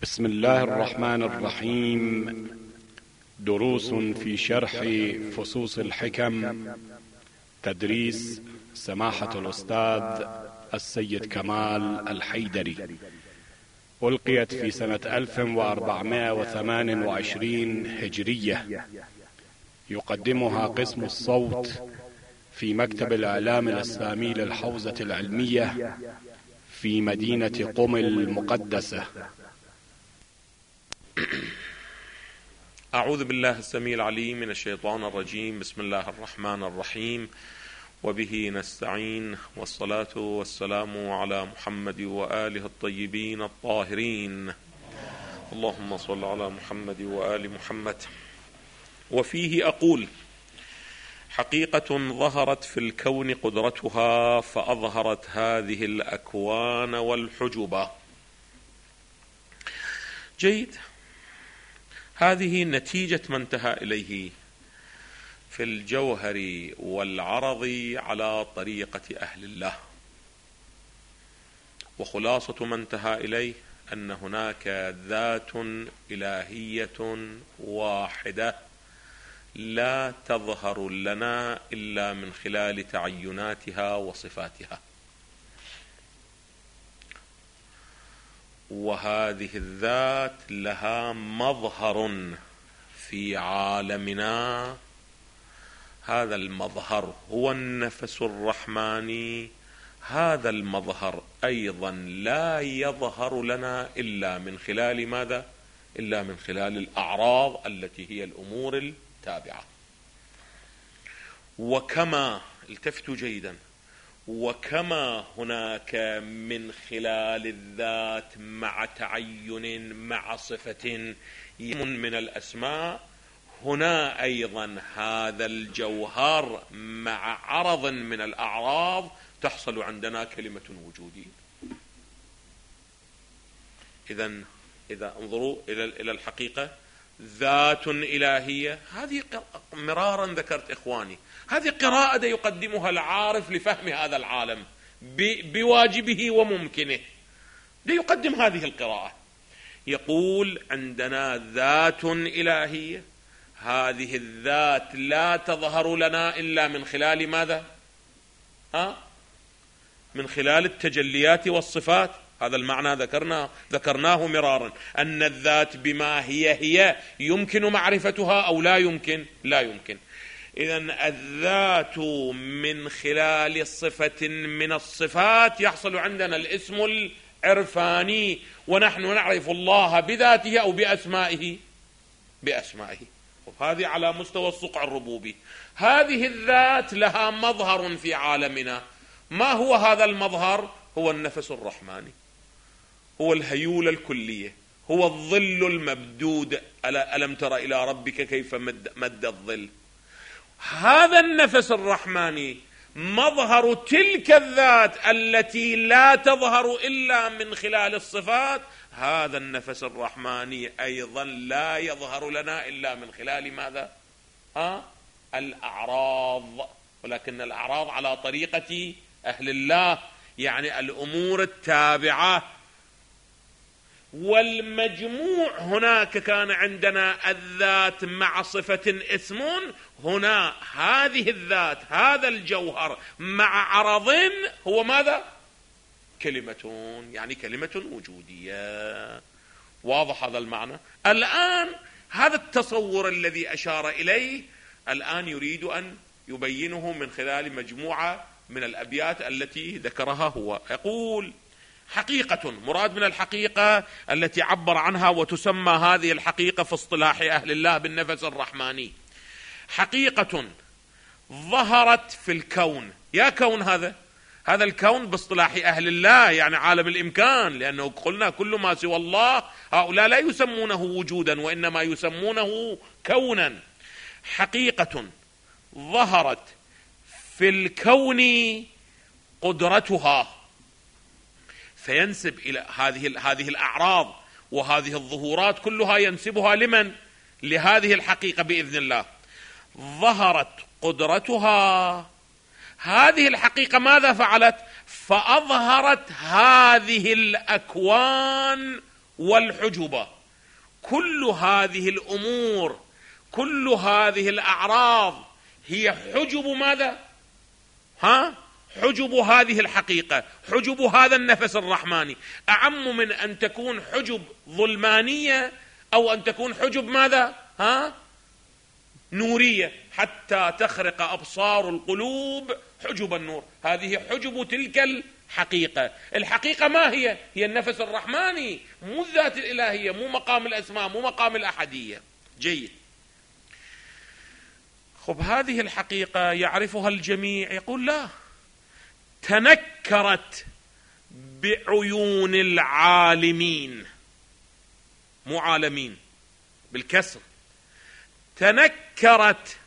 بسم الله الرحمن الرحيم. دروس في شرح فصوص الحكم، تدريس سماحة الأستاذ السيد كمال الحيدري، ألقيت في سنة 1428 هجرية. يقدمها قسم الصوت في مكتب الإعلام الإسلامي للحوزة العلمية في مدينة قم المقدسة. أعوذ بالله السميع العليم من الشيطان الرجيم. بسم الله الرحمن الرحيم، وبه نستعين، والصلاة والسلام على محمد وآله الطيبين الطاهرين. اللهم صل على محمد وآل محمد. وفيه أقول: حقيقة ظهرت في الكون قدرتها فأظهرت هذه الأكوان والحجبة. جيد، هذه نتيجة ما انتهى إليه في الجوهر والعرض على طريقة أهل الله، وخلاصة ما انتهى إليه أن هناك ذات إلهية واحدة لا تظهر لنا إلا من خلال تعيناتها وصفاتها، وهذه الذات لها مظهر في عالمنا. هذا المظهر هو النفس الرحماني. هذا المظهر أيضا لا يظهر لنا إلا من خلال ماذا؟ إلا من خلال الأعراض التي هي الأمور التابعة. وكما التفتوا جيدا، وكما هناك من خلال الذات مع تعين مع صفة من الأسماء، هنا أيضا هذا الجوهر مع عرض من الأعراض تحصل عندنا كلمة وجودية. إذا انظروا إلى الحقيقة، ذات إلهية، هذه مرارا ذكرت إخواني، هذه قراءة يقدمها العارف لفهم هذا العالم بواجبه وممكنه. ليقدم هذه القراءة، يقول عندنا ذات إلهية، هذه الذات لا تظهر لنا إلا من خلال ماذا؟ من خلال التجليات والصفات. هذا المعنى ذكرناه مرارا، أن الذات بما هي يمكن معرفتها أو لا يمكن؟ لا يمكن. إذن الذات من خلال صفة من الصفات يحصل عندنا الاسم العرفاني، ونحن نعرف الله بذاته أو بأسمائه. وهذه على مستوى الصقع الربوبي. هذه الذات لها مظهر في عالمنا. ما هو هذا المظهر؟ هو النفس الرحماني، هو الهيولة الكلية، هو الظل الممدود. ألم تر إلى ربك كيف مد الظل؟ هذا النفس الرحماني مظهر تلك الذات التي لا تظهر إلا من خلال الصفات. هذا النفس الرحماني أيضا لا يظهر لنا إلا من خلال ماذا؟ الأعراض، ولكن الأعراض على طريقة أهل الله، يعني الأمور التابعة. والمجموع هناك كان عندنا الذات مع صفة اسم، هنا هذه الذات هذا الجوهر مع عرض هو ماذا؟ كلمة، يعني كلمة وجودية. واضح هذا المعنى؟ الآن هذا التصور الذي أشار إليه الآن يريد أن يبينه من خلال مجموعة من الأبيات التي ذكرها هو. يقول: حقيقة، مراد من الحقيقة التي عبر عنها وتسمى هذه الحقيقة في اصطلاح أهل الله بالنفس الرحماني. حقيقة ظهرت في الكون. يا كون هذا الكون باصطلاح أهل الله يعني عالم الإمكان، لأنه قلنا كل ما سوى الله هؤلاء لا يسمونه وجودا وإنما يسمونه كونا. حقيقة ظهرت في الكون قدرتها، فينسب إلى هذه الأعراض وهذه الظهورات كلها ينسبها لمن؟ لهذه الحقيقة بإذن الله. ظهرت قدرتها. هذه الحقيقة ماذا فعلت؟ فأظهرت هذه الأكوان والحجب، كل هذه الأمور، كل هذه الأعراض هي حجب ماذا؟ حجب هذه الحقيقة، حجب هذا النفس الرحماني، أعم من أن تكون حجب ظلمانية أو أن تكون حجب ماذا؟ نورية، حتى تخرق أبصار القلوب حجب النور. هذه حجب تلك الحقيقة. الحقيقة ما هي؟ هي النفس الرحماني، مو الذات الإلهية، مو مقام الأسماء، مو مقام الأحدية. جيد. خب هذه الحقيقة يعرفها الجميع؟ يقول لا، تنكرت بعيون العالمين، مو عالمين بالكسر، تنكرت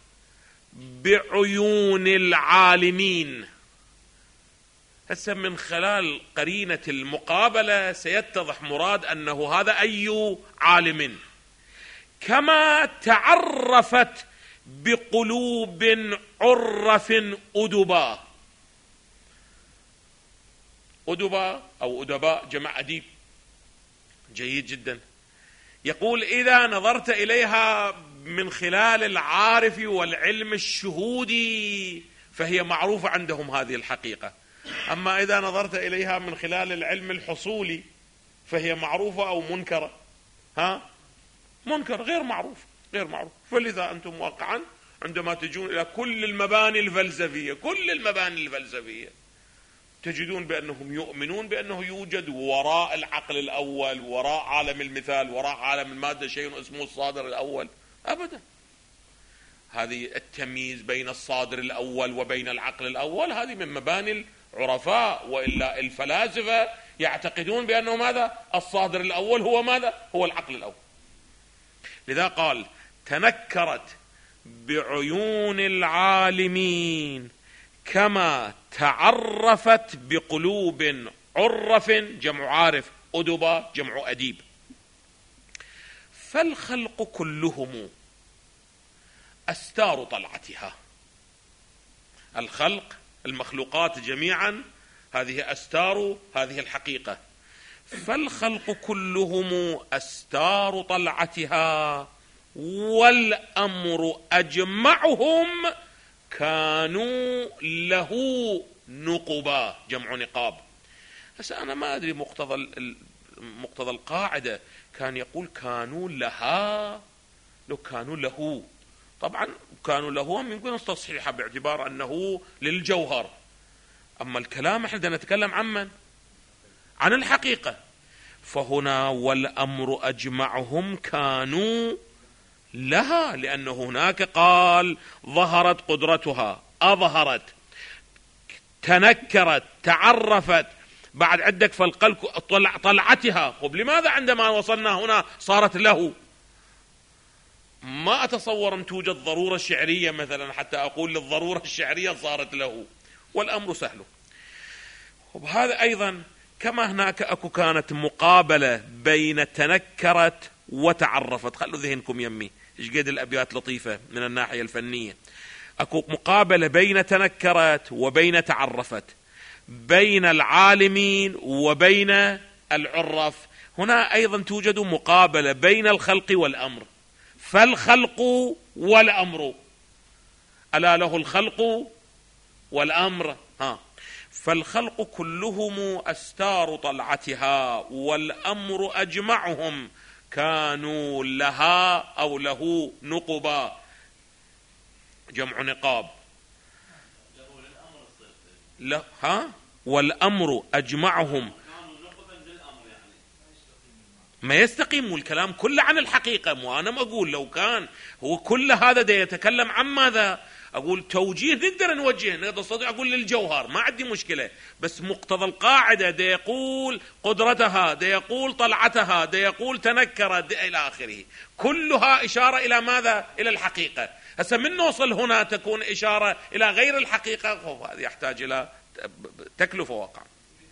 بعيون العالمين. هسه من خلال قرينة المقابلة سيتضح مراد أنه هذا أي عالم. كما تعرفت بقلوب عرف أدبا، أدبا أو أدباء جمع أديب. جيد جدا. يقول إذا نظرت إليها من خلال العارف والعلم الشهودي فهي معروفة عندهم هذه الحقيقة، أما إذا نظرت إليها من خلال العلم الحصولي فهي معروفة أو منكرة. منكر، غير معروف، غير معروف. فلذا أنتم واقعا عندما تجون إلى كل المباني الفلسفية، كل المباني الفلسفية، تجدون بأنهم يؤمنون بأنه يوجد وراء العقل الأول، وراء عالم المثال، وراء عالم المادة شيء اسمه الصادر الأول. أبدا. هذه التمييز بين الصادر الأول وبين العقل الأول هذه من مباني العرفاء، وإلا الفلاسفة يعتقدون بأنه ماذا؟ الصادر الأول هو ماذا؟ هو العقل الأول. لذا قال تنكرت بعيون العالمين كما تعرفت بقلوب عرف، جمع عارف، أدبا جمع أديب. فالخلق كلهم أستار طلعتها. الخلق، المخلوقات جميعا هذه أستار هذه الحقيقة. فالخلق كلهم أستار طلعتها، والأمر أجمعهم كانوا له نقبا، جمع نقاب. هسه أنا ما أدري مقتضى القاعدة، كان يقول كانوا لها، لو كانوا له، طبعا كانوا له يمكن استصحيحه باعتبار أنه للجوهر، أما الكلام احنا نتكلم عن من؟ عن الحقيقة. فهنا والأمر أجمعهم كانوا لها، لأن هناك قال ظهرت قدرتها، أظهرت، تنكرت، تعرفت، بعد عندك فالقلب طلعتها. خب لماذا عندما وصلنا هنا صارت له؟ ما أتصور أن توجد ضرورة شعرية مثلا حتى أقول للضرورة الشعرية صارت له، والأمر سهل. وهذا أيضا كما هناك أكو كانت مقابلة بين تنكرت وتعرفت. خلوا ذهنكم يمي، إيش قد الأبيات لطيفة من الناحية الفنية. أكو مقابلة بين تنكرت وبين تعرفت، بين العالمين وبين العرف. هنا أيضا توجد مقابلة بين الخلق والأمر. فالخلق والأمر، ألا له الخلق والأمر. فالخلق كلهم أستار طلعتها، والأمر أجمعهم كانوا لها أو له نقبا، جمع نقاب. لا والأمر أجمعهم ما يستقيم. الكلام كله عن الحقيقة، مو أنا ما أقول لو كان هو كل هذا دا يتكلم عن ماذا؟ أقول توجيه نقدر نوجه، نقدر نستطيع أقول للجوهر، ما عندي مشكلة، بس مقتضى القاعدة دا يقول قدرتها، دا يقول طلعتها، دا يقول تنكرت إلى آخره، كلها إشارة إلى ماذا؟ إلى الحقيقة. هسه من نوصل هنا تكون إشارة إلى غير الحقيقة، هذا يحتاج إلى تكلفة واقع.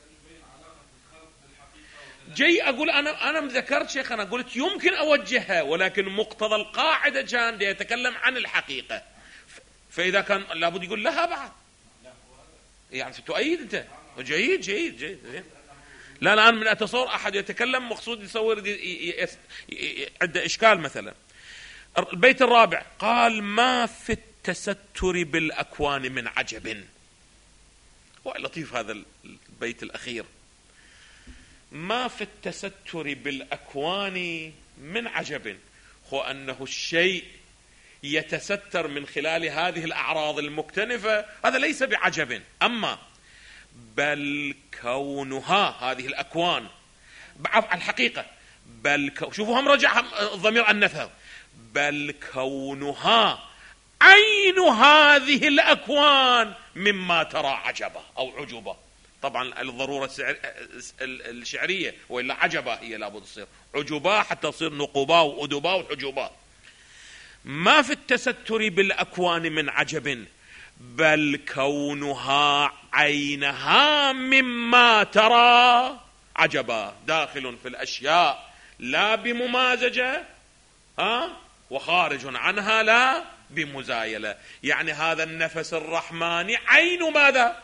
جاي أقول أنا ذكرت شيخ، أنا قلت يمكن أوجهها، ولكن مقتضى القاعدة كان يتكلم عن الحقيقة، فإذا كان لابد يقول لها بعد، يعني تؤيد أنت. جيد جيد جيد. لا الآن من أتصور أحد يتكلم مقصود يصور عنده إشكال. مثلا البيت الرابع قال: ما في التستر بالأكوان من عجب. ولطيف هذا البيت الأخير، ما في التستر بالأكوان من عجب، هو أنه الشيء يتستر من خلال هذه الأعراض المكتنفة، هذا ليس بعجب. أما بل كونها هذه الأكوان الحقيقة، شوفوا هم رجع الضمير أنثه، بل كونها عين هذه الأكوان مما ترى عجبة أو عجبة. طبعا الضرورة الشعرية، وإلا عجبة هي لابد تصير عجبة حتى تصير نقوبة وأدبة وحجبة. ما في التستر بالأكوان من عجب، بل كونها عينها مما ترى عجبا، داخل في الأشياء لا بممازجة وخارج عنها لا بمزايلة. يعني هذا النفس الرحماني عين ماذا؟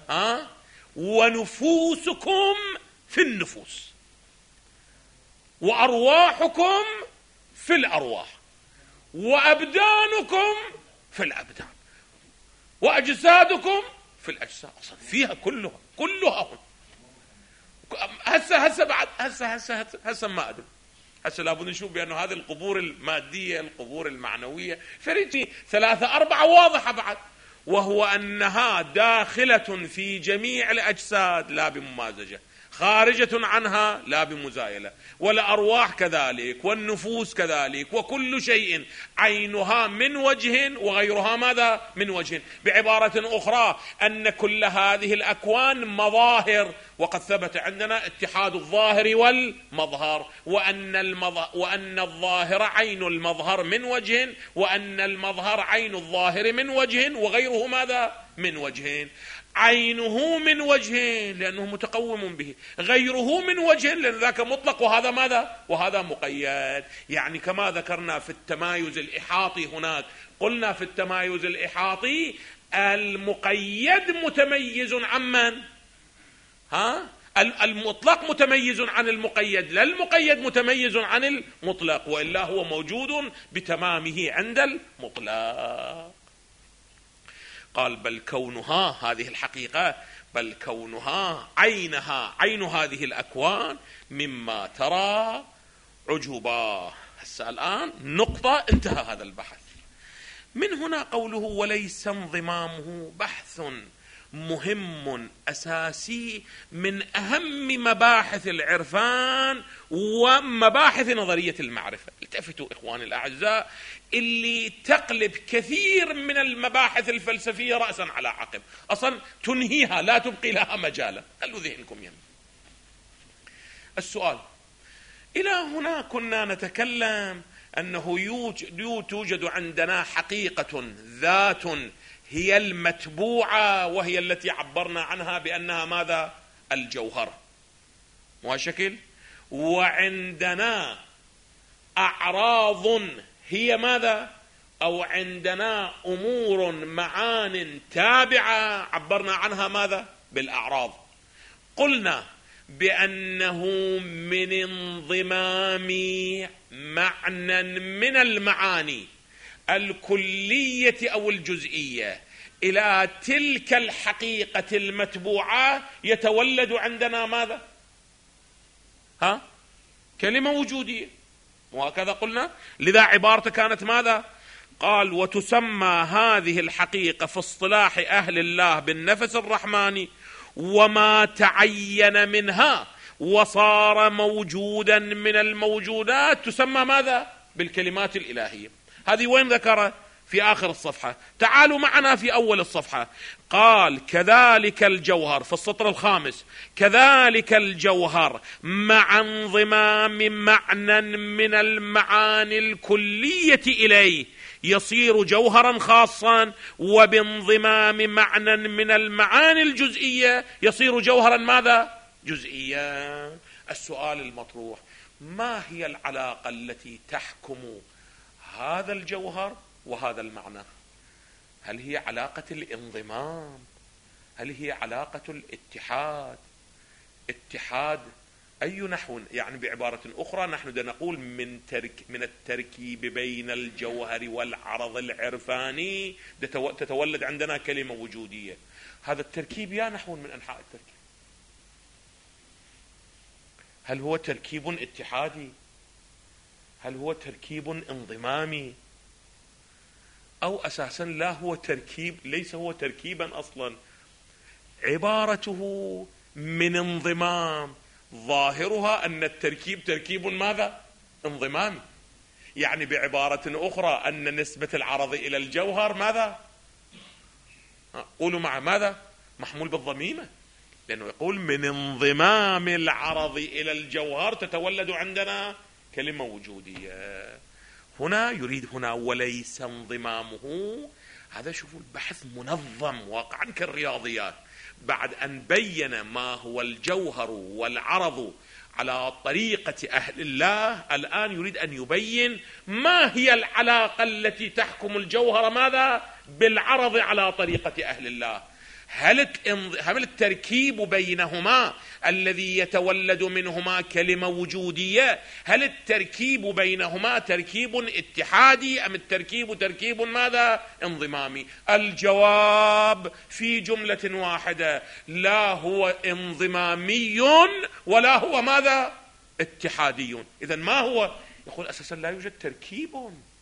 ونفوسكم في النفوس، وأرواحكم في الأرواح، وأبدانكم في الأبدان، وأجسادكم في الأجساد. أصلا فيها كلها. هسه بعد هسه ما أدري، هسه لابد نشوف بأنه هذه القبور المادية، القبور المعنوية، فريتي 3-4 واضحة بعد، وهو أنها داخلة في جميع الأجساد لا بممازجة، خارجة عنها لا بمزايلة، والأرواح كذلك، والنفوس كذلك، وكل شيء عينها من وجه وغيرها ماذا؟ من وجه. بعبارة أخرى أن كل هذه الأكوان مظاهر، وقد ثبت عندنا اتحاد الظاهر والمظهر، وأن الظاهر عين المظهر من وجه، وأن المظهر عين الظاهر من وجه، وغيره ماذا؟ من وجه. عينه من وجه لأنه متقوم به، غيره من وجه لأن ذاك مطلق وهذا ماذا؟ وهذا مقيد. يعني كما ذكرنا في التمايز الإحاطي هناك، قلنا في التمايز الإحاطي المقيد متميز عن من؟ المطلق متميز عن المقيد، لا المقيد متميز عن المطلق، وإلا هو موجود بتمامه عند المطلق. قال: بل كونها هذه الحقيقة، بل كونها عينها عين هذه الأكوان مما ترى عجبا. هسه الآن نقطة انتهى هذا البحث. من هنا قوله: وليس انضمامه بحث مهم أساسي من أهم مباحث العرفان ومباحث نظرية المعرفة. التفتوا إخواني الأعزاء، اللي تقلب كثير من المباحث الفلسفية رأسا على عقب، أصلا تنهيها، لا تبقي لها مجالا. خلوا ذهنكم يمين. السؤال: إلى هنا كنا نتكلم أنه توجد عندنا حقيقة ذات هي المتبوعة، وهي التي عبرنا عنها بأنها ماذا؟ الجوهر، وشكل. وعندنا أعراض هي ماذا؟ أو عندنا أمور معان تابعة عبرنا عنها ماذا؟ بالأعراض. قلنا بأنه من انضمام معنى من المعاني الكلية أو الجزئية إلى تلك الحقيقة المتبوعة يتولد عندنا ماذا؟ كلمة وجودية، وهكذا قلنا. لذا عبارته كانت ماذا؟ قال: وتسمى هذه الحقيقة في اصطلاح أهل الله بالنفس الرحماني، وما تعين منها وصار موجودا من الموجودات تسمى ماذا؟ بالكلمات الإلهية. هذه وين ذكرها؟ في آخر الصفحة. تعالوا معنا في أول الصفحة. قال: كذلك الجوهر، في السطر الخامس: كذلك الجوهر مع انضمام معنى من المعاني الكلية إليه يصير جوهرا خاصا، وبانضمام معنى من المعاني الجزئية يصير جوهرا ماذا؟ جزئيا. السؤال المطروح: ما هي العلاقة التي تحكم هذا الجوهر وهذا المعنى؟ هل هي علاقة الانضمام؟ هل هي علاقة الاتحاد؟ اتحاد أي نحو؟ يعني بعبارة أخرى نحن نقول من التركيب بين الجوهر والعرض العرفاني تتولد عندنا كلمة وجودية. هذا التركيب يا نحو من أنحاء التركيب. هل هو تركيب اتحادي؟ هل هو تركيب انضمامي؟ أو أساسا لا هو تركيب، ليس هو تركيبا أصلا، عبارته من انضمام، ظاهرها أن التركيب تركيب ماذا؟ انضمامي. يعني بعبارة أخرى أن نسبة العرض إلى الجوهر ماذا؟ قولوا مع ماذا؟ محمول بالضميمة، لأنه يقول من انضمام العرض إلى الجوهر تتولد عندنا كلمة وجودية. هنا يريد هنا وليس انضمامه. هذا شوفوا البحث منظم واقعا كالرياضيات. بعد أن بين ما هو الجوهر والعرض على طريقة أهل الله، الآن يريد أن يبين ما هي العلاقة التي تحكم الجوهر ماذا؟ بالعرض على طريقة أهل الله. هل التركيب بينهما الذي يتولد منهما كلمة وجودية، هل التركيب بينهما تركيب اتحادي أم التركيب تركيب ماذا؟ انضمامي؟ الجواب في جملة واحدة: لا هو انضمامي ولا هو ماذا؟ اتحادي. إذن ما هو؟ يقول أساسا لا يوجد تركيب.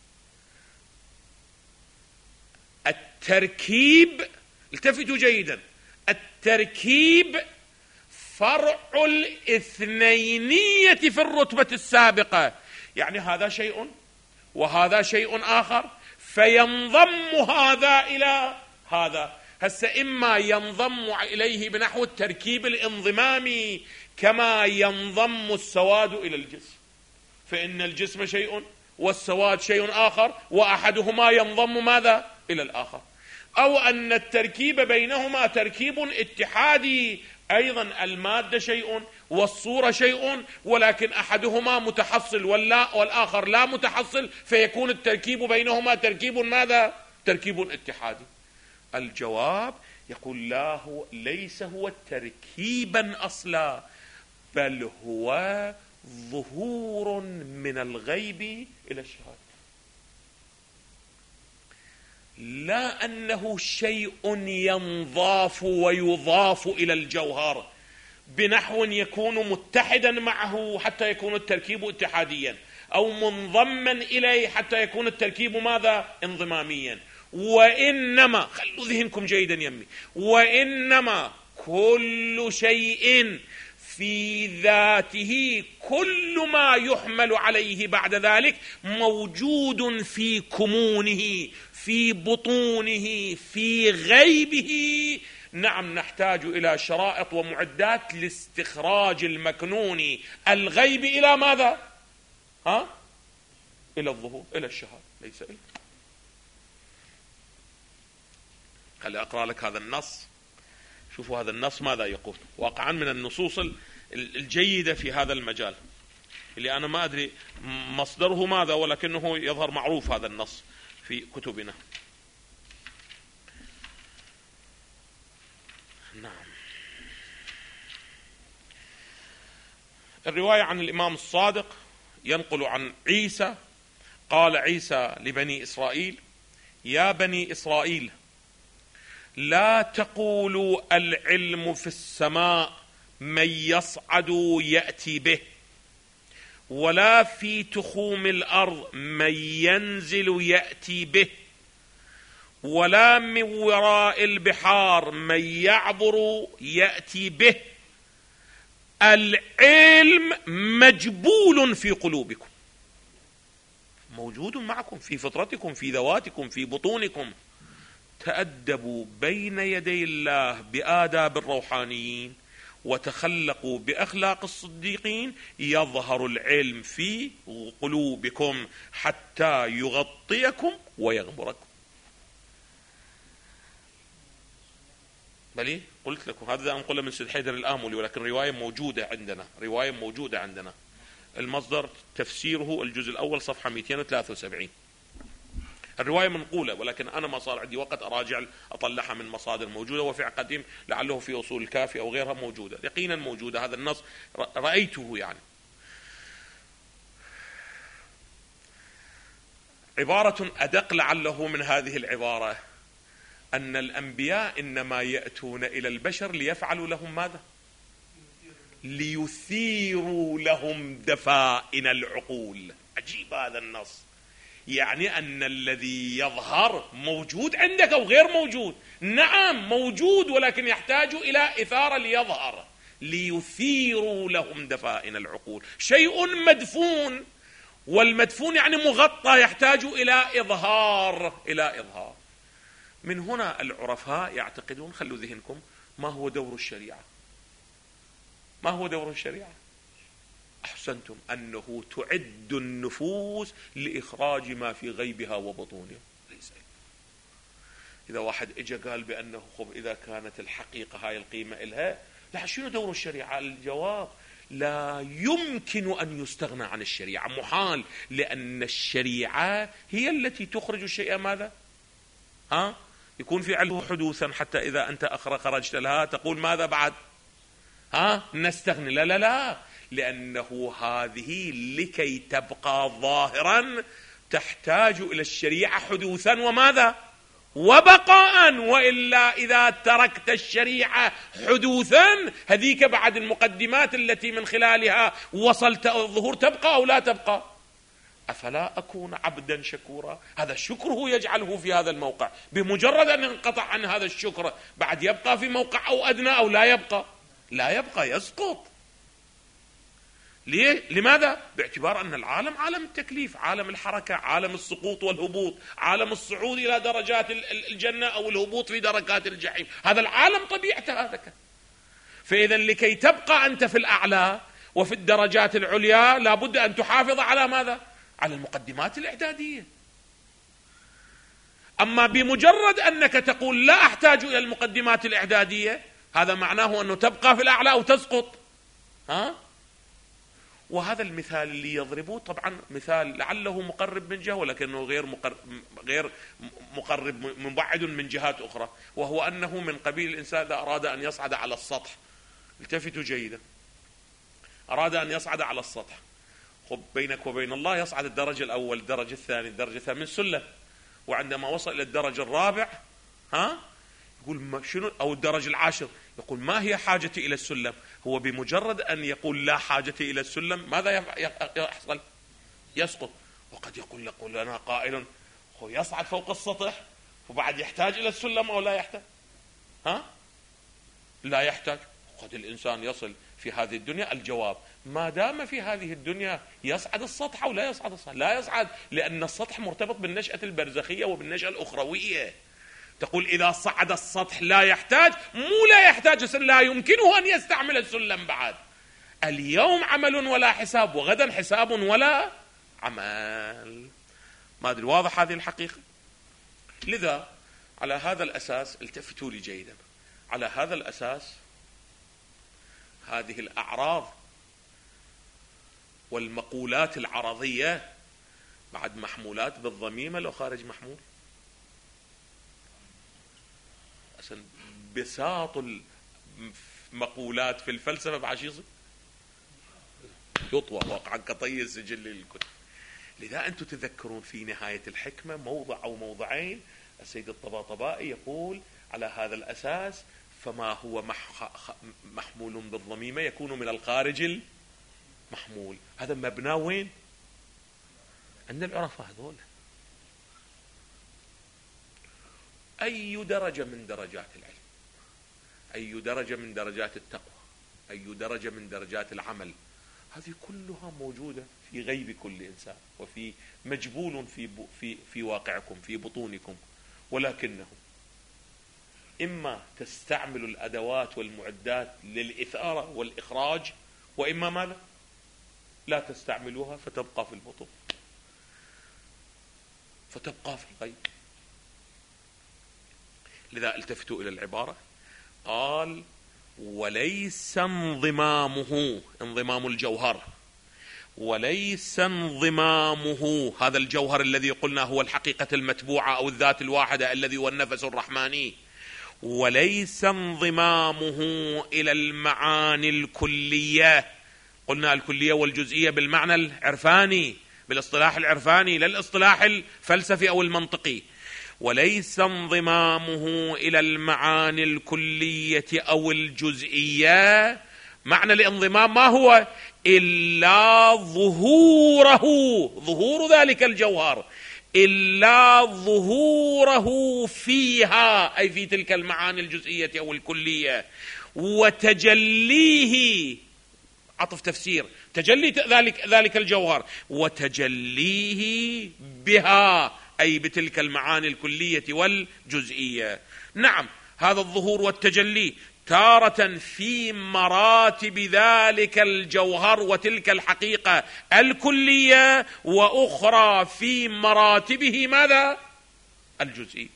التركيب، التفتوا جيدا، التركيب فرع الاثنينية في الرتبة السابقة. يعني هذا شيء وهذا شيء آخر، فينضم هذا إلى هذا. هسه إما ينضم إليه بنحو التركيب الانضمامي كما ينضم السواد إلى الجسم، فإن الجسم شيء والسواد شيء آخر، وأحدهما ينضم ماذا؟ إلى الآخر. أو أن التركيب بينهما تركيب اتحادي، أيضا المادة شيء والصورة شيء، ولكن أحدهما متحصل والآخر لا متحصل، فيكون التركيب بينهما تركيب ماذا؟ تركيب اتحادي. الجواب يقول ليس هو تركيبا أصلا، بل هو ظهور من الغيب إلى الشهادة. لا أنه شيء ينضاف ويضاف إلى الجوهر بنحو يكون متحدا معه حتى يكون التركيب اتحاديا، أو منضما إليه حتى يكون التركيب ماذا؟ انضماميا. وإنما خلوا ذهنكم جيدا يمي، وإنما كل شيء في ذاته، كل ما يحمل عليه بعد ذلك موجود في كمونه، في بطونه، في غيبه. نعم، نحتاج إلى شرائط ومعدات لاستخراج المكنون الغيب إلى ماذا؟ إلى الظهور، إلى الشهادة، ليس إلى. خلي أقرأ لك هذا النص. شوفوا هذا النص ماذا يقول، واقعا من النصوص الجيدة في هذا المجال، اللي أنا ما أدري مصدره ماذا، ولكنه يظهر معروف هذا النص في كتبنا. نعم. الرواية عن الإمام الصادق ينقل عن عيسى قال عيسى لبني إسرائيل: يا بني إسرائيل، لا تقولوا العلم في السماء من يصعد يأتي به، ولا في تخوم الأرض من ينزل يأتي به، ولا من وراء البحار من يعبر يأتي به. العلم مجبول في قلوبكم، موجود معكم في فطرتكم، في ذواتكم، في بطونكم. تأدبوا بين يدي الله بآداب الروحانيين، وتخلقوا بأخلاق الصديقين، يظهر العلم في قلوبكم حتى يغطيكم ويغمركم. بلي قلت لكم هذا أنقل من سيد حيدر الآملي، ولكن رواية موجودة عندنا. المصدر تفسيره الجزء الأول صفحة 273. الرواية منقولة، ولكن أنا ما صار عندي وقت أراجع أطلعها من مصادر موجودة، وفي عقدهم لعله في أصول الكافي أو غيرها موجودة، يقينا موجودة، هذا النص رأيته يعني. عبارة أدق لعله من هذه العبارة أن الأنبياء إنما يأتون إلى البشر ليفعلوا لهم ماذا؟ ليثيروا لهم دفائن العقول. عجيب هذا النص، يعني أن الذي يظهر موجود عندك أو غير موجود؟ نعم موجود، ولكن يحتاج إلى إثارة ليظهر. ليثيروا لهم دفائن العقول، شيء مدفون، والمدفون يعني مغطى، يحتاج إلى إظهار، إلى إظهار. من هنا العرفاء يعتقدون، خلوا ذهنكم، ما هو دور الشريعة؟ ما هو دور الشريعة؟ أحسنتم، أنه تعد النفوس لإخراج ما في غيبها وبطونها. ليس إذا واحد إجا قال بأنه خب إذا كانت الحقيقة هاي القيمة إلها، لا، شنو دور الشريعة؟ الجواب لا يمكن أن يستغنى عن الشريعة، محال، لأن الشريعة هي التي تخرج الشيء ماذا؟ يكون في علم حدوثا، حتى إذا أنت خرجت لها تقول ماذا بعد؟ نستغني. لا لا لا، لأنه هذه لكي تبقى ظاهرا تحتاج إلى الشريعة حدوثا وماذا؟ وبقاء، وإلا إذا تركت الشريعة حدوثا، هذيك بعد المقدمات التي من خلالها وصلت الظهور تبقى أو لا تبقى؟ أفلا أكون عبدا شكورا؟ هذا شكره يجعله في هذا الموقع، بمجرد أن ينقطع عن هذا الشكر بعد يبقى في موقع أو أدنى أو لا يبقى؟ لا يبقى، يسقط. ليه؟ لماذا؟ باعتبار أن العالم عالم التكليف، عالم الحركة، عالم السقوط والهبوط، عالم الصعود إلى درجات الجنة أو الهبوط في دركات الجحيم، هذا العالم طبيعته هذا. فإذا لكي تبقى أنت في الأعلى وفي الدرجات العليا لابد أن تحافظ على ماذا؟ على المقدمات الإعدادية. أما بمجرد أنك تقول لا أحتاج إلى المقدمات الإعدادية، هذا معناه أنه تبقى في الأعلى أو تسقط. وهذا المثال اللي يضربه طبعا مثال لعله مقرب من جهة، ولكنه غير مقرب، مبعد من جهات أخرى، وهو أنه من قبيل الإنسان إذا أراد أن يصعد على السطح، التفتوا جيدا، أراد أن يصعد على السطح، خب بينك وبين الله يصعد الدرجة الأول، الدرجة الثانية، الدرجة الثالثة من سلم، وعندما وصل إلى الدرجة الرابع يقول شنو، أو الدرجة العاشر، يقول ما هي حاجتي إلى السلم؟ هو بمجرد أن يقول لا حاجتي إلى السلم ماذا يحصل؟ يسقط. وقد يقول لنا قائل هو يصعد فوق السطح وبعد يحتاج إلى السلم أو لا يحتاج؟ لا يحتاج. قد الإنسان يصل في هذه الدنيا، الجواب ما دام في هذه الدنيا يصعد السطح أو لا يصعد السطح؟ لا يصعد، لأن السطح مرتبط بالنشأة البرزخية وبالنشأة الأخروية. تقول إذا صعد السطح لا يحتاج، مو لا يحتاج، لا يمكنه أن يستعمل السلم بعد. اليوم عمل ولا حساب، وغدا حساب ولا عمل. ما أدري واضح هذه الحقيقة؟ لذا على هذا الأساس التفتوا لي جيدا، على هذا الأساس هذه الأعراض والمقولات العرضية بعد محمولات بالضميمة لو خارج محمول. بساط المقولات في الفلسفة بعشيصة يطوى واقعا كطي السجل للكتب. لذا أنتم تذكرون في نهاية الحكمة موضع أو موضعين السيد الطباطبائي يقول على هذا الأساس فما هو محمول بالضميمة يكون من الخارج المحمول. هذا مبناه وين؟ عند العرفاء هذول. أي درجة من درجات العلم، أي درجة من درجات التقوى، أي درجة من درجات العمل، هذه كلها موجودة في غيب كل إنسان، وفي مجبول في واقعكم، في بطونكم. ولكنه إما تستعمل الأدوات والمعدات للإثارة والإخراج، وإما ماذا؟ لا تستعملوها فتبقى في البطون، فتبقى في الغيب. لذا التفتوا إلى العبارة، قال وليس انضمامه، انضمام الجوهر، وليس انضمامه، هذا الجوهر الذي قلنا هو الحقيقة المتبوعة أو الذات الواحدة الذي هو النفس الرحماني، وليس انضمامه إلى المعاني الكلية. قلنا الكلية والجزئية بالمعنى العرفاني، بالاصطلاح العرفاني، لا الاصطلاح الفلسفي أو المنطقي. وليس انضمامه إلى المعاني الكلية أو الجزئية. معنى الانضمام ما هو؟ إلا ظهوره، ظهور ذلك الجوهر، إلا ظهوره فيها، أي في تلك المعاني الجزئية أو الكلية، وتجليه، عطف تفسير، تجلي ذلك الجوهر، وتجليه بها، أي بتلك المعاني الكلية والجزئية. نعم، هذا الظهور والتجلي تارة في مراتب ذلك الجوهر وتلك الحقيقة الكلية، وأخرى في مراتبه ماذا؟ الجزئي.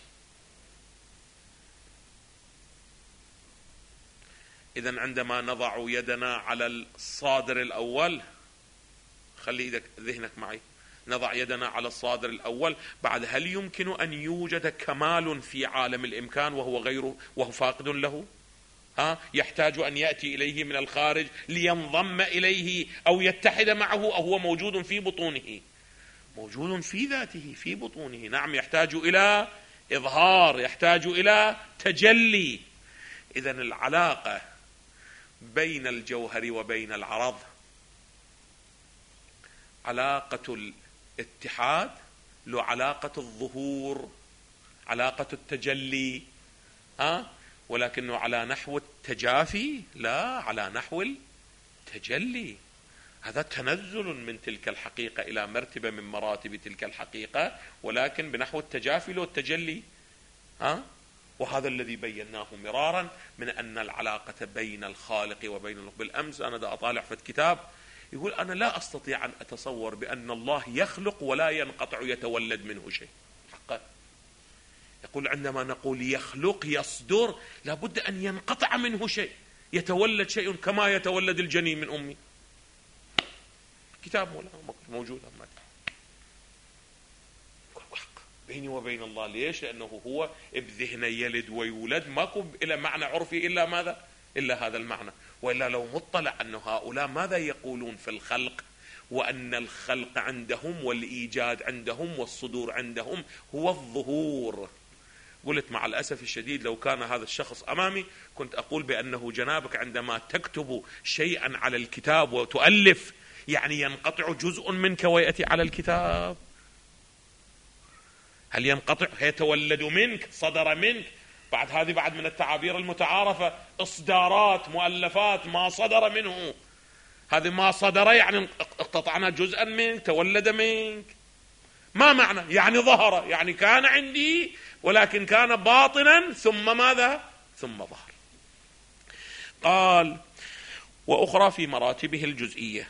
إذن عندما نضع يدنا على الصادر الأول، خلي ذهنك معي، نضع يدنا على الصادر الأول، بعد هل يمكن أن يوجد كمال في عالم الإمكان وهو فاقد له؟ يحتاج أن يأتي إليه من الخارج لينضم إليه أو يتحد معه، أو هو موجود في بطونه؟ موجود في ذاته في بطونه. نعم، يحتاج إلى إظهار، يحتاج إلى تجلي. إذن العلاقة بين الجوهر وبين العرض علاقة الاتحاد، له علاقة الظهور، علاقة التجلي، ولكنه على نحو التجافي، لا، على نحو التجلي. هذا تنزل من تلك الحقيقة إلى مرتبة من مراتب تلك الحقيقة، ولكن بنحو التجافي والتجلي. وهذا الذي بيناه مرارا من أن العلاقة بين الخالق وبين بالأمس أنا دا أطالع في الكتاب، يقول أنا لا أستطيع أن أتصور بأن الله يخلق ولا ينقطع يتولد منه شيء. حقا يقول عندما نقول يخلق يصدر لابد أن ينقطع منه شيء، يتولد شيء كما يتولد الجنين من أمي. كتاب موجود بيني وبين الله. ليش؟ لأنه هو بذهنه يلد ويولد، ماكو إلى معنى عرفي إلا ماذا؟ إلا هذا المعنى. وإلا لو مطلع أن هؤلاء ماذا يقولون في الخلق، وأن الخلق عندهم والإيجاد عندهم والصدور عندهم هو الظهور. قلت مع الأسف الشديد لو كان هذا الشخص أمامي كنت أقول بأنه جنابك عندما تكتب شيئا على الكتاب وتؤلف، يعني ينقطع جزء منك ويأتي على الكتاب. هل ينقطع؟ يتولد منك، صدر منك. بعد من التعابير المتعارفة، إصدارات، مؤلفات، ما صدر منه. هذه ما صدر يعني اقتطعنا جزءا منك، تولد منك. ما معنى؟ يعني ظهر، يعني كان عندي ولكن كان باطنا ثم ماذا؟ ثم ظهر. قال وأخرى في مراتبه الجزئية،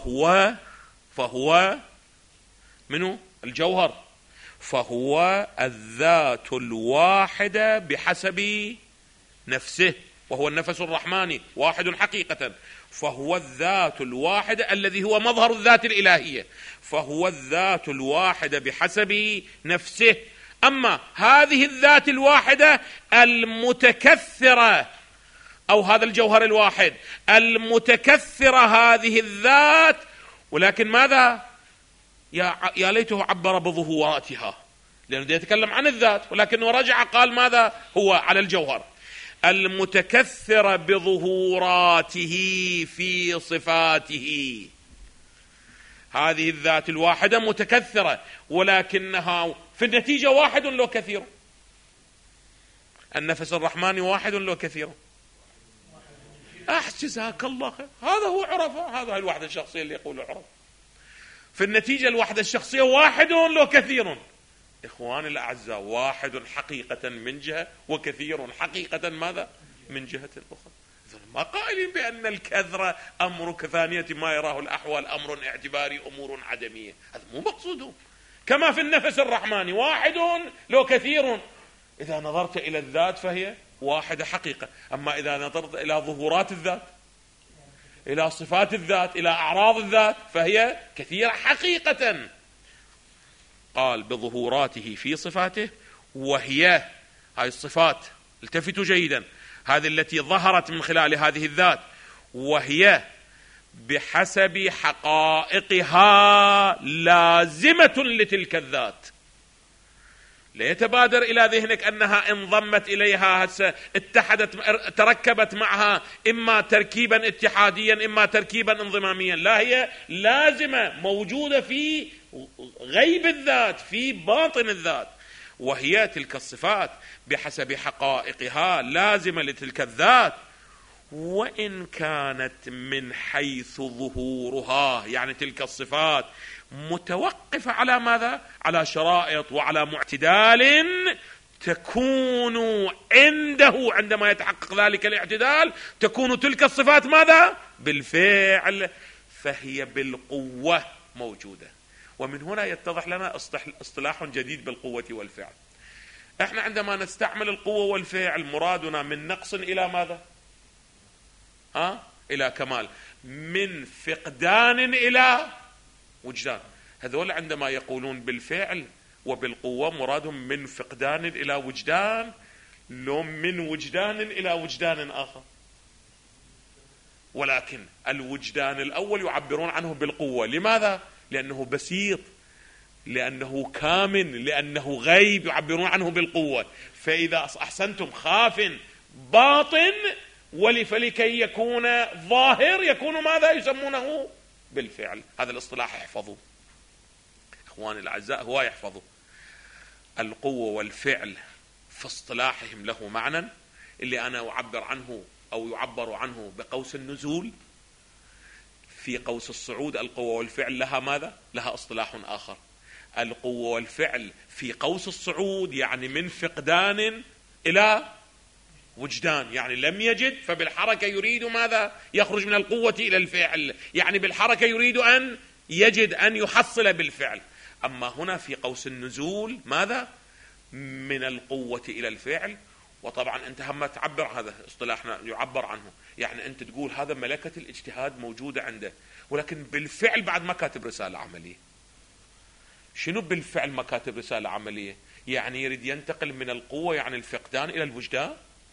فهو منه الجوهر، فهو الذات الواحدة بحسب نفسه، وهو النفس الرحماني واحد حقيقة. فهو الذات الواحدة الذي هو مظهر الذات الإلهية، فهو الذات الواحدة بحسب نفسه. أما هذه الذات الواحدة المتكثرة، أو هذا الجوهر الواحد المتكثرة هذه الذات، ولكن ماذا؟ يا ليته عبر بظهوراتها، لأنه يتكلم عن الذات ولكنه رجع قال ماذا؟ هو على الجوهر المتكثر بظهوراته في صفاته. هذه الذات الواحدة متكثرة، ولكنها في النتيجة واحد لو كثير. النفس الرحماني واحد لو كثير. جزاك الله خير، هذا هو عرفه، هذا الوحدة الشخصية اللي يقول عرف. في النتيجة الوحدة الشخصية واحد لو كثير. إخواني الأعزاء، واحد حقيقة من جهة وكثير حقيقة ماذا؟ من جهة أخرى. ما قائلين بأن الكثرة أمر كثانية ما يراه الأحوال أمر اعتباري أمور عدمية، هذا مو مقصودهم. كما في النفس الرحماني واحد لو كثير. إذا نظرت إلى الذات فهي واحدة حقيقة، أما إذا نظرت إلى ظهورات الذات إلى صفات الذات، إلى أعراض الذات، فهي كثيرة حقيقة. قال بظهوراته في صفاته، وهي هاي الصفات، التفتوا جيدا، هذه التي ظهرت من خلال هذه الذات، وهي بحسب حقائقها لازمة لتلك الذات. لا يتبادر إلى ذهنك أنها انضمت إليها اتحدت تركبت معها إما تركيبا اتحاديا إما تركيبا انضماميا، لا، هي لازمة موجودة في غيب الذات، في باطن الذات. وهي تلك الصفات بحسب حقائقها لازمة لتلك الذات، وإن كانت من حيث ظهورها، يعني تلك الصفات متوقفة على ماذا؟ على شرائط وعلى معتدال تكون عنده، عندما يتحقق ذلك الاعتدال تكون تلك الصفات ماذا؟ بالفعل، فهي بالقوة موجودة. ومن هنا يتضح لنا اصطلاح جديد بالقوة والفعل. احنا عندما نستعمل القوة والفعل مرادنا من نقص إلى ماذا؟ إلى كمال، من فقدان إلى وجدان. هذول عندما يقولون بالفعل وبالقوة مرادهم من فقدان إلى وجدان، لو من وجدان إلى وجدان آخر، ولكن الوجدان الأول يعبرون عنه بالقوة. لماذا؟ لأنه بسيط، لأنه كامن، لأنه غيب، يعبرون عنه بالقوة. فإذا أحسنتم خاف باطن، فلكي يكون ظاهر يكون ماذا؟ يسمونه بالفعل. هذا الاصطلاح احفظوه اخواني الاعزاء، هو يحفظوا القوة والفعل في اصطلاحهم له معنى اللي انا اعبر عنه او يعبر عنه بقوس النزول. في قوس الصعود القوة والفعل لها ماذا؟ لها اصطلاح اخر. القوة والفعل في قوس الصعود يعني من فقدان الى وجدان، يعني لم يجد، فبالحركة يريد ماذا؟ يخرج من القوة إلى الفعل، يعني بالحركة يريد أن يجد، أن يحصل بالفعل. أما هنا في قوس النزول ماذا؟ من القوة إلى الفعل. وطبعا أنت هم تعبر، هذا اصطلاحنا يعبر عنه، يعني أنت تقول هذا ملكة الاجتهاد موجودة عنده، ولكن بالفعل بعد ما كاتب رسالة عملية. شنو بالفعل ما كاتب رسالة عملية؟ يعني يريد ينتقل من القوة يعني الفقدان إلى الوجدان؟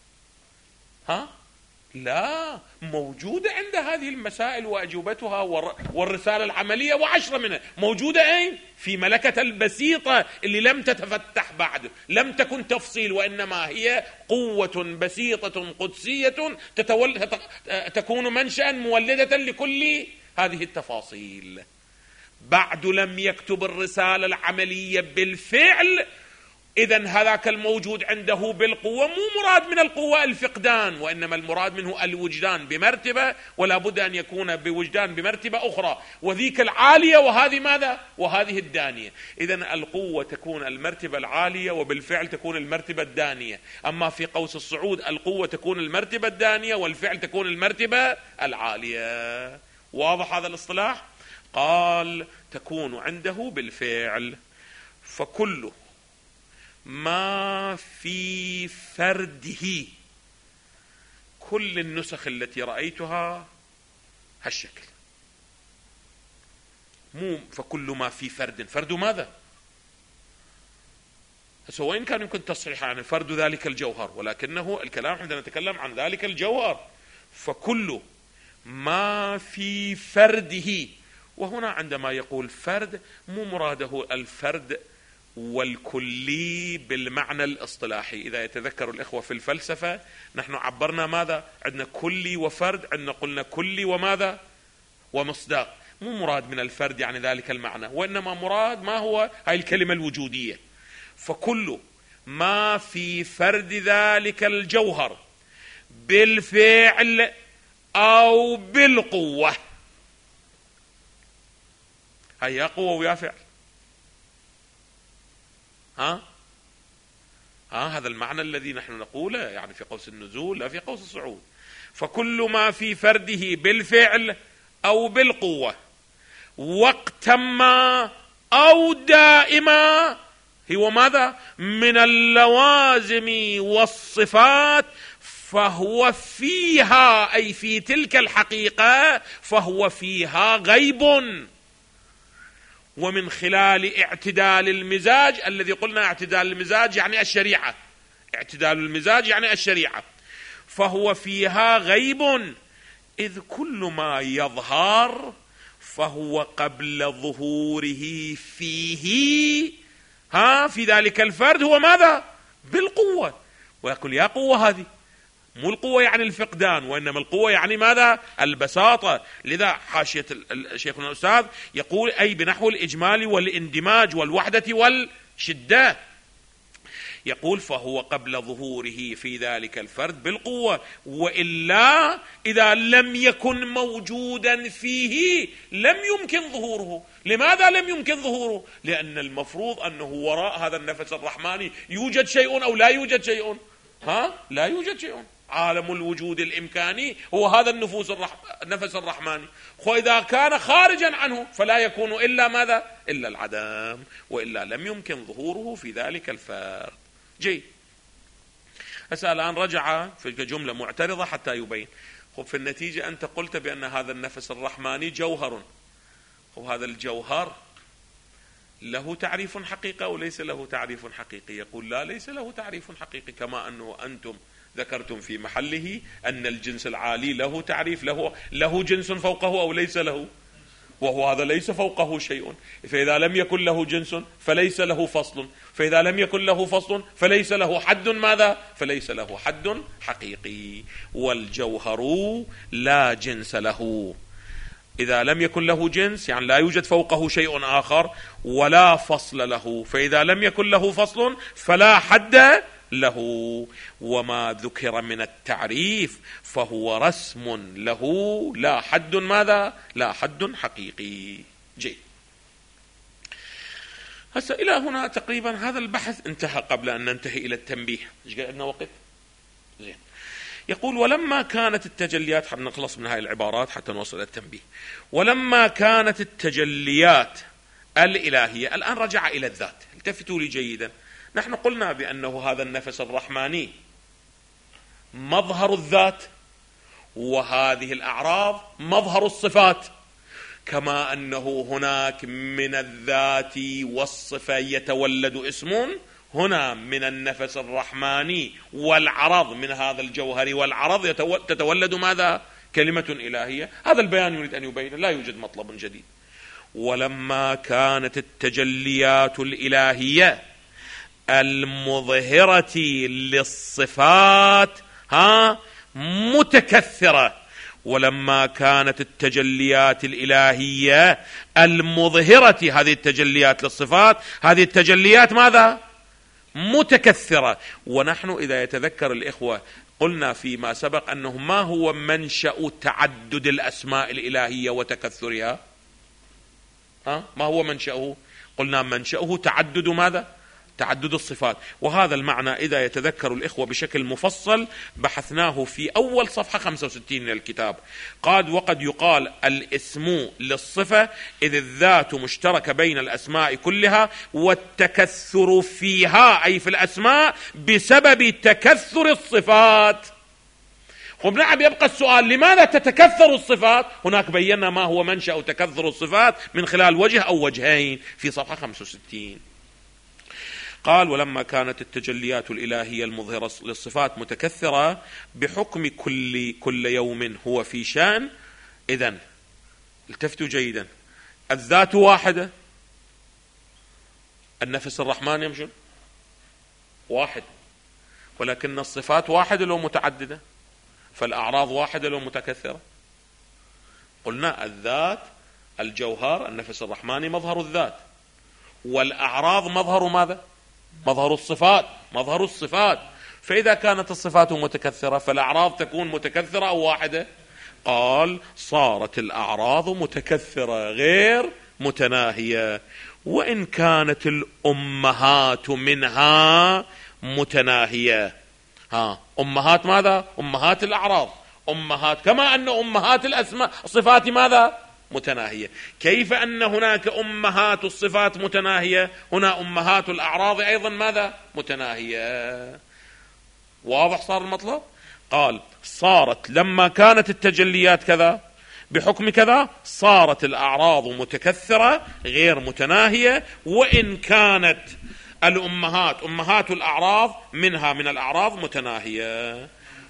لا، موجودة عند هذه المسائل وأجوبتها والرسالة العملية وعشرة منها موجودة أين؟ في ملكة البسيطة اللي لم تتفتح بعد، لم تكن تفصيل، وإنما هي قوة بسيطة قدسية تكون منشأ مولدة لكل هذه التفاصيل. بعد لم يكتب الرسالة العملية بالفعل، إذن هذاك الموجود عنده بالقوة مو مراد من القوة الفقدان، وإنما المراد منه الوجدان بمرتبة، ولا بد أن يكون بوجدان بمرتبة أخرى، وذيك العالية وهذه ماذا؟ وهذه الدانية. إذن القوة تكون المرتبة العالية وبالفعل تكون المرتبة الدانية. أما في قوس الصعود القوة تكون المرتبة الدانية والفعل تكون المرتبة العالية. واضح هذا الاصطلاح؟ قال تكون عنده بالفعل. فكل ما في فرده، كل النسخ التي رأيتها هالشكل، مو فكل ما في فرد. فرد ماذا؟ وإن كان يمكن تصحيح عن فرد ذلك الجوهر، ولكنه الكلام عندما نتكلم عن ذلك الجوهر. فكل ما في فرده، وهنا عندما يقول فرد مو مراده الفرد والكلي بالمعنى الاصطلاحي. إذا يتذكر الإخوة في الفلسفة نحن عبرنا ماذا؟ عندنا كلي وفرد، عندنا قلنا كلي وماذا؟ ومصداق. مو مراد من الفرد يعني ذلك المعنى، وإنما مراد ما هو؟ هاي الكلمة الوجودية. فكل ما في فرد ذلك الجوهر بالفعل أو بالقوة. هاي يا قوة ويا فعل. هذا المعنى الذي نحن نقوله يعني في قوس النزول لا في قوس الصعود. فكل ما في فرده بالفعل أو بالقوة وقتا ما أو دائما هو ماذا؟ من اللوازم والصفات، فهو فيها أي في تلك الحقيقة فهو فيها غيب. ومن خلال اعتدال المزاج الذي قلنا اعتدال المزاج يعني الشريعة، اعتدال المزاج يعني الشريعة، فهو فيها غيب إذ كل ما يظهر فهو قبل ظهوره فيه في ذلك الفرد هو ماذا؟ بالقوة. ويقول يا قوة هذه مو القوة يعني الفقدان، وإنما القوة يعني ماذا؟ البساطة. لذا حاشية شيخنا الأستاذ يقول أي بنحو الإجمال والاندماج والوحدة والشدة. يقول فهو قبل ظهوره في ذلك الفرد بالقوة، وإلا إذا لم يكن موجودا فيه لم يمكن ظهوره. لماذا لم يمكن ظهوره؟ لأن المفروض أنه وراء هذا النفس الرحماني يوجد شيء أو لا يوجد شيء. لا يوجد شيء. عالم الوجود الإمكاني هو هذا النفس الرحماني، وإذا كان خارجا عنه فلا يكون إلا ماذا؟ إلا العدم، وإلا لم يمكن ظهوره في ذلك الفرد. جيد. هسه الآن رجع في جملة معترضة حتى يبين. في النتيجة أنت قلت بأن هذا النفس الرحماني جوهر، وهذا الجوهر له تعريف حقيقي وليس له تعريف حقيقي. يقول لا، ليس له تعريف حقيقي، كما أنه أنتم ذكرتم في محله أن الجنس العالي له تعريف، له جنس فوقه أو ليس له، وهو هذا ليس فوقه شيء. فإذا لم يكن له جنس فليس له فصل، فإذا لم يكن له فصل فليس له حد ماذا؟ فليس له حد حقيقي. والجوهر لا جنس له، إذا لم يكن له جنس يعني لا يوجد فوقه شيء آخر، ولا فصل له، فإذا لم يكن له فصل فلا حد له. وما ذكر من التعريف فهو رسم له لا حد ماذا؟ لا حد حقيقي. جيد. هسه إلى هنا تقريبا هذا البحث انتهى قبل أن ننتهي إلى التنبيه. ايش قلنا وقت؟ زين. يقول ولما كانت التجليات، حتى نخلص من هاي العبارات حتى نوصل إلى التنبيه. ولما كانت التجليات الإلهية، الآن رجع إلى الذات. التفتوا لي جيدا. نحن قلنا بأنه هذا النفس الرحماني مظهر الذات، وهذه الأعراض مظهر الصفات، كما أنه هناك من الذات والصفة يتولد اسم، هنا من النفس الرحماني والعرض من هذا الجوهر والعرض تتولد ماذا؟ كلمة إلهية. هذا البيان يريد أن يبين، لا يوجد مطلب جديد. ولما كانت التجليات الإلهية المظهرة للصفات متكثرة، ولما كانت التجليات الإلهية المظهرة، هذه التجليات للصفات، هذه التجليات ماذا؟ متكثرة. ونحن إذا يتذكر الإخوة قلنا فيما سبق أنه ما هو منشأ تعدد الأسماء الإلهية وتكثرها؟ ما هو منشأه؟ قلنا منشأه تعدد ماذا؟ تعدد الصفات. وهذا المعنى إذا يتذكر الإخوة بشكل مفصل بحثناه في أول صفحة 65 من الكتاب. وقد يقال الاسم للصفة إذ الذات مشتركة بين الأسماء كلها، والتكثر فيها أي في الأسماء بسبب تكثر الصفات. نعم، يبقى السؤال لماذا تتكثر الصفات؟ هناك بينا ما هو منشأ تكثر الصفات من خلال وجه أو وجهين في صفحة 65. قال ولما كانت التجليات الإلهية المظهرة للصفات متكثرة بحكم كل يوم هو في شأن. إذن التفتوا جيدا، الذات واحدة، النفس الرحمن يمشي واحد، ولكن الصفات واحدة لو متعددة، فالأعراض واحدة لو متكثرة. قلنا الذات الجوهر النفس الرحماني مظهر الذات، والأعراض مظهر ماذا؟ مظهر الصفات، مظهر الصفات. فإذا كانت الصفات متكثرة فالأعراض تكون متكثرة أو واحدة؟ قال صارت الأعراض متكثرة غير متناهية، وإن كانت الأمهات منها متناهية. أمهات ماذا؟ أمهات الأعراض، أمهات، كما أن أمهات الأسماء الصفات ماذا؟ متناهية. كيف أن هناك أمهات الصفات متناهية، هنا أمهات الأعراض أيضا ماذا؟ متناهية. واضح صار المطلب؟ قال صارت لما كانت التجليات كذا بحكم كذا صارت الأعراض متكثرة غير متناهية، وإن كانت الأمهات أمهات الأعراض منها من الأعراض متناهية.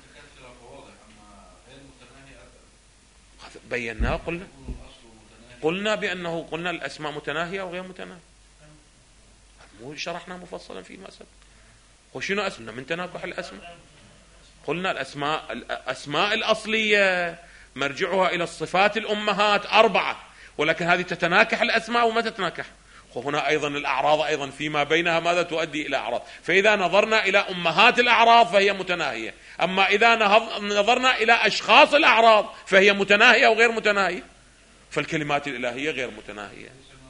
بيناه قلنا بأنه قلنا الأسماء متناهية وغير متناهية، مو شرحنا مفصلا فيما سبق. وشنو أسمنا من تناكح الأسماء؟ قلنا الأسماء الأصلية مرجعها إلى الصفات الأمهات 4، ولكن هذه تتناكح الأسماء وما تتناكح. وهنا أيضا الأعراض أيضا فيما بينها ماذا تؤدي إلى أعراض. فإذا نظرنا إلى أمهات الأعراض فهي متناهية، أما إذا نظرنا إلى أشخاص الأعراض فهي متناهية وغير متناهية. فالكلمات الإلهية غير متناهية.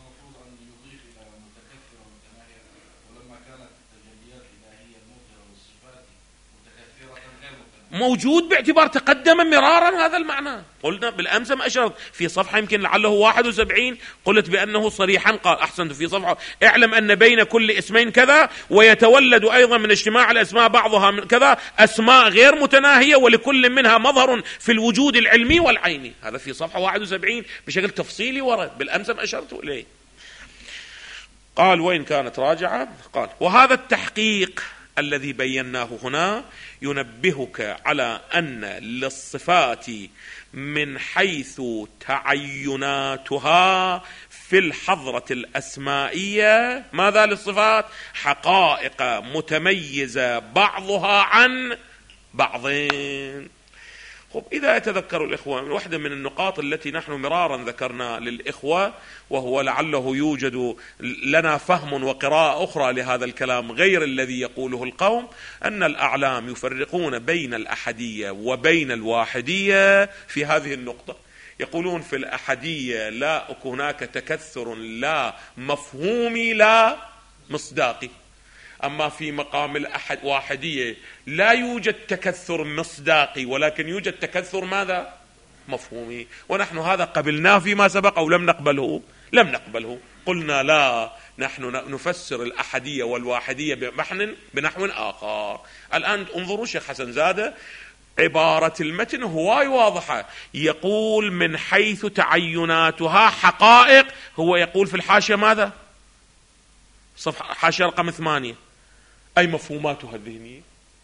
موجود باعتبار تقدم مرارا هذا المعنى. قلنا بالأمس ما أشرت في صفحة يمكن لعله 71 قلت بأنه صريحا قال أحسنت في صفحة اعلم أن بين كل اسمين كذا، ويتولد أيضا من اجتماع الأسماء بعضها من كذا أسماء غير متناهية ولكل منها مظهر في الوجود العلمي والعيني. هذا في صفحة 71 بشكل تفصيلي ورد، بالأمس ما أشرت إليه. قال وإن كانت راجعة، قال وهذا التحقيق الذي بيناه هنا ينبهك على أن للصفات من حيث تعيناتها في الحضرة الأسمائية ماذا للصفات؟ حقائق متميزة بعضها عن بعضين. إذا يتذكر الإخوة واحدة من النقاط التي نحن مرارا ذكرنا للإخوة، وهو لعله يوجد لنا فهم وقراءة أخرى لهذا الكلام غير الذي يقوله القوم، أن الأعلام يفرقون بين الأحدية وبين الواحدية في هذه النقطة. يقولون في الأحدية لا هناك تكثر لا مفهومي لا مصداقي، أما في مقام واحدية لا يوجد تكثر مصداقي ولكن يوجد تكثر ماذا؟ مفهومي. ونحن هذا قبلناه فيما سبق أو لم نقبله؟ لم نقبله. قلنا لا، نحن نفسر الأحدية والواحدية بنحو آخر. الآن انظروا شيخ حسن زادة عبارة المتن هواي واضحة، يقول من حيث تعيناتها حقائق، هو يقول في الحاشية ماذا؟ صفحة حاشية رقم 8 أي مفهوماتها الذهنية،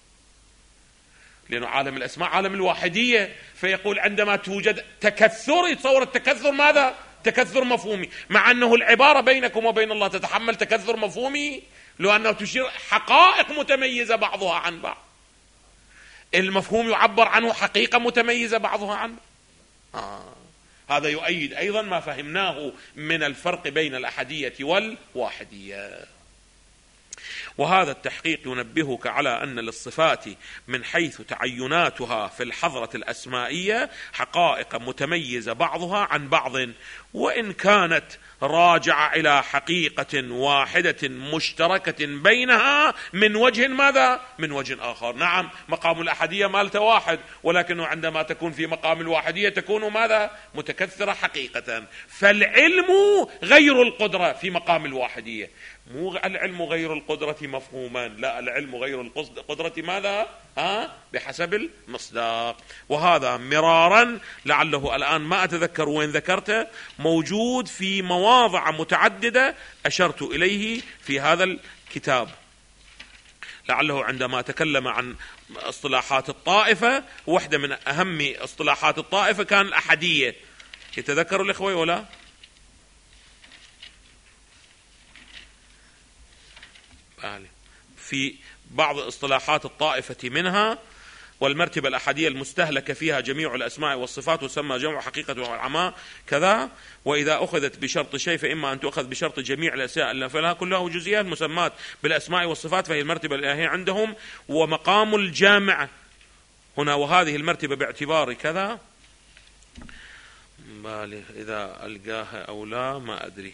لأنه عالم الأسماء عالم الواحدية، فيقول عندما توجد تكثر يتصور التكثر ماذا؟ تكثر مفهومي، مع أنه العبارة بينكم وبين الله تتحمل تكثر مفهومي لو أنه تشير حقائق متميزة بعضها عن بعض. المفهوم يعبر عنه حقيقة متميزة بعضها عن بعض. هذا يؤيد أيضا ما فهمناه من الفرق بين الأحدية والواحدية. وهذا التحقيق ينبهك على أن للصفات من حيث تعيناتها في الحضرة الأسمائية حقائق متميزة بعضها عن بعض، وإن كانت راجعة إلى حقيقة واحدة مشتركة بينها من وجه ماذا؟ من وجه آخر. نعم مقام الأحدية مالته واحد، ولكنه عندما تكون في مقام الواحدية تكون ماذا؟ متكثرة حقيقة. فالعلم غير القدرة في مقام الواحدية، مو العلم غير القدرة مفهوما، لا العلم غير القدرة ماذا؟ بحسب المصداق. وهذا مرارا لعله الآن ما أتذكر وين ذكرته، موجود في مواضع متعددة أشرت إليه في هذا الكتاب. لعله عندما تكلم عن اصطلاحات الطائفة، واحدة من أهم اصطلاحات الطائفة كان الأحدية. يتذكروا الإخوة ولا؟ في بعض اصطلاحات الطائفة منها والمرتبة الأحدية المستهلكة فيها جميع الأسماء والصفات وسمى جمع حقيقة والعماء كذا، وإذا أخذت بشرط شيء فإما أن تؤخذ بشرط جميع الأشياء اللي فلها كلها جزئيات المسمات بالأسماء والصفات، فهي المرتبة الإلهية عندهم. ومقام الجامع هنا، وهذه المرتبة باعتبار كذا بالي إذا ألقاها أو لا ما أدري.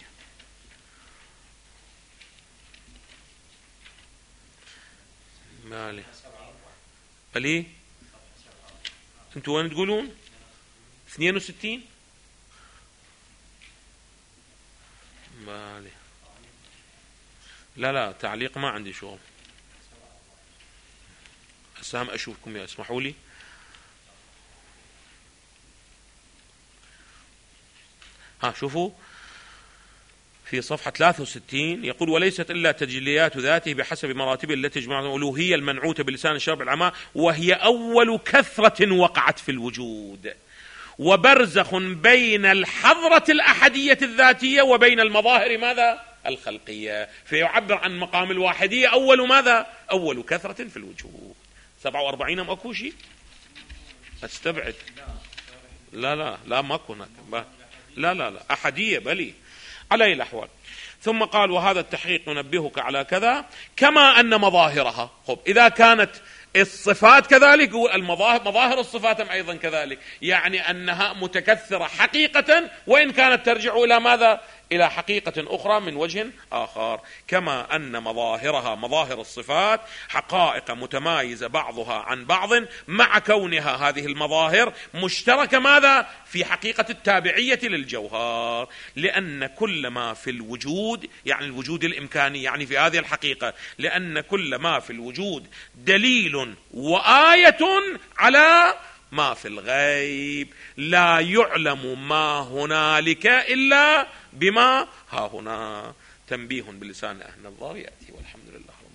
مالي بلي انتوا وين تقولون؟ 62 مالي. لا تعليق ما عندي شغل، هسه هم اشوفكم يا اسمحوا لي شوفوا في صفحة 63 يقول: وليست إلا تجليات ذاته بحسب مراتبه التي تجمع الألوهية المنعوتة بلسان الشرع العماء، وهي أول كثرة وقعت في الوجود، وبرزخ بين الحضرة الأحدية الذاتية وبين المظاهر ماذا؟ الخلقية. فيعبر عن مقام الواحدية أول ماذا؟ أول كثرة في الوجود. 47 ماكو شيء؟ استبعد. لا ماكو هناك. لا أحدية بلي. على أي الأحوال. ثم قال: وهذا التحقيق ننبهك على كذا كما أن مظاهرها. إذا كانت الصفات كذلك، مظاهر الصفات أيضا كذلك، يعني أنها متكثرة حقيقة، وإن كانت ترجع إلى ماذا؟ إلى حقيقة أخرى من وجه آخر. كما أن مظاهرها، مظاهر الصفات، حقائق متمايزة بعضها عن بعض، مع كونها هذه المظاهر مشتركة ماذا؟ في حقيقة التابعية للجوهر. لأن كل ما في الوجود، يعني الوجود الإمكاني، يعني في هذه الحقيقة، لأن كل ما في الوجود دليل وآية على ما في الغيب. لا يعلم ما هنالك إلا بما ها هنا. تنبيه بلسان أهل النظر يأتي، والحمد لله.